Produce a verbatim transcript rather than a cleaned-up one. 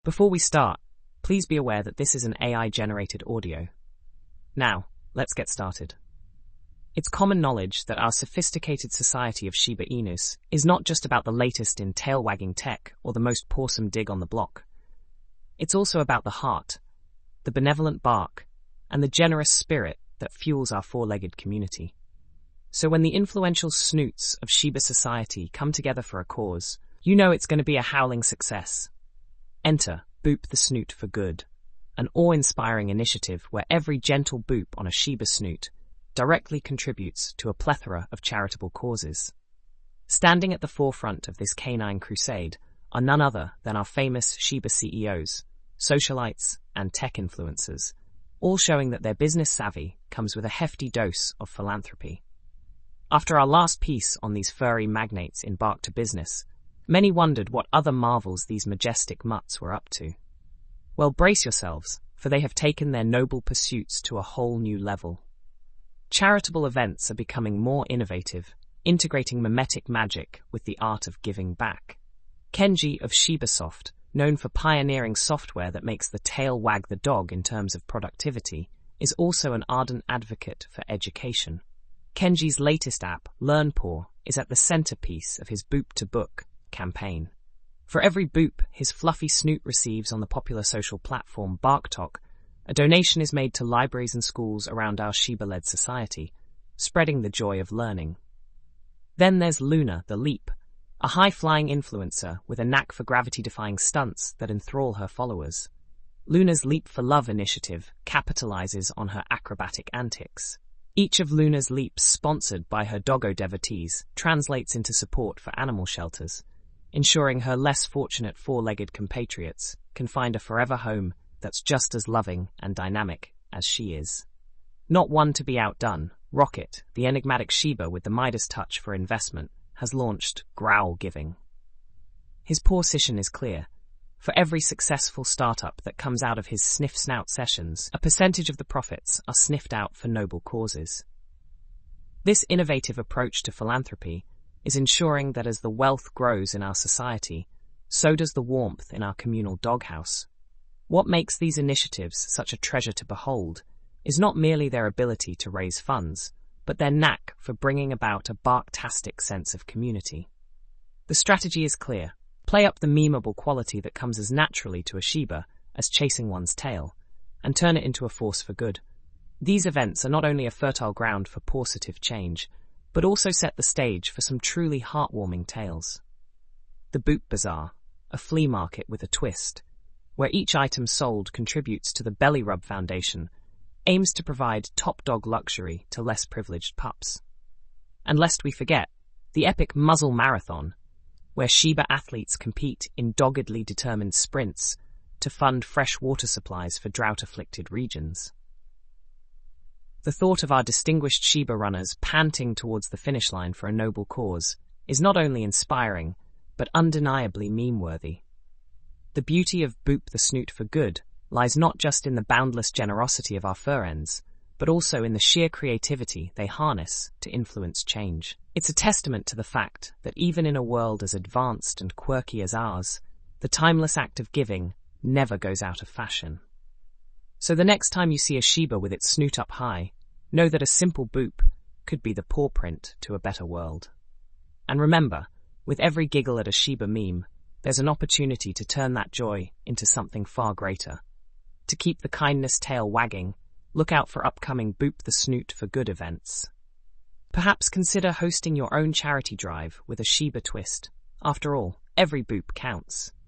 Before we start, please be aware that this is an A I-generated audio. Now, let's get started. It's common knowledge that our sophisticated society of Shiba Inus is not just about the latest in tail-wagging tech or the most pawsome dig on the block. It's also about the heart, the benevolent bark, and the generous spirit that fuels our four-legged community. So when the influential snoots of Shiba society come together for a cause, you know it's going to be a howling success. Enter Boop the Snoot for Good, an awe-inspiring initiative where every gentle boop on a Shiba snoot directly contributes to a plethora of charitable causes. Standing at the forefront of this canine crusade are none other than our famous Shiba C E Os, socialites, and tech influencers, all showing that their business savvy comes with a hefty dose of philanthropy. After our last piece on these furry magnates in Bark to Business, many wondered what other marvels these majestic mutts were up to. Well, brace yourselves, for they have taken their noble pursuits to a whole new level. Charitable events are becoming more innovative, integrating mimetic magic with the art of giving back. Kenji of ShibaSoft, known for pioneering software that makes the tail wag the dog in terms of productivity, is also an ardent advocate for education. Kenji's latest app, LearnPaw, is at the centerpiece of his Boop to Book campaign. For every boop his fluffy snoot receives on the popular social platform BarkTok, a donation is made to libraries and schools around our Shiba-led society, spreading the joy of learning. Then there's Luna, the Leap, a high-flying influencer with a knack for gravity-defying stunts that enthrall her followers. Luna's Leap for Love initiative capitalizes on her acrobatic antics. Each of Luna's leaps, sponsored by her doggo devotees, translates into support for animal shelters, ensuring her less fortunate four-legged compatriots can find a forever home that's just as loving and dynamic as she is. Not one to be outdone, Rocket, the enigmatic Shiba with the Midas touch for investment, has launched Growl Giving. His position is clear. For every successful startup that comes out of his sniff-snout sessions, a percentage of the profits are sniffed out for noble causes. This innovative approach to philanthropy is ensuring that as the wealth grows in our society, so does the warmth in our communal doghouse. What makes these initiatives such a treasure to behold is not merely their ability to raise funds, but their knack for bringing about a barktastic sense of community. The strategy is clear. Play up the memeable quality that comes as naturally to a Shiba as chasing one's tail, and turn it into a force for good. These events are not only a fertile ground for positive change, but also set the stage for some truly heartwarming tales. The Boop Bazaar, a flea market with a twist, where each item sold contributes to the Belly Rub Foundation, aims to provide top-dog luxury to less privileged pups. And lest we forget, the epic Muzzle Marathon, where Shiba athletes compete in doggedly determined sprints to fund fresh water supplies for drought-afflicted regions. The thought of our distinguished Shiba runners panting towards the finish line for a noble cause is not only inspiring, but undeniably meme-worthy. The beauty of Boop the Snoot for Good lies not just in the boundless generosity of our furends, but also in the sheer creativity they harness to influence change. It's a testament to the fact that even in a world as advanced and quirky as ours, the timeless act of giving never goes out of fashion. So the next time you see a Shiba with its snoot up high, know that a simple boop could be the paw print to a better world. And remember, with every giggle at a Shiba meme, there's an opportunity to turn that joy into something far greater. To keep the kindness tail wagging, look out for upcoming Boop the Snoot for Good events. Perhaps consider hosting your own charity drive with a Shiba twist. After all, every boop counts.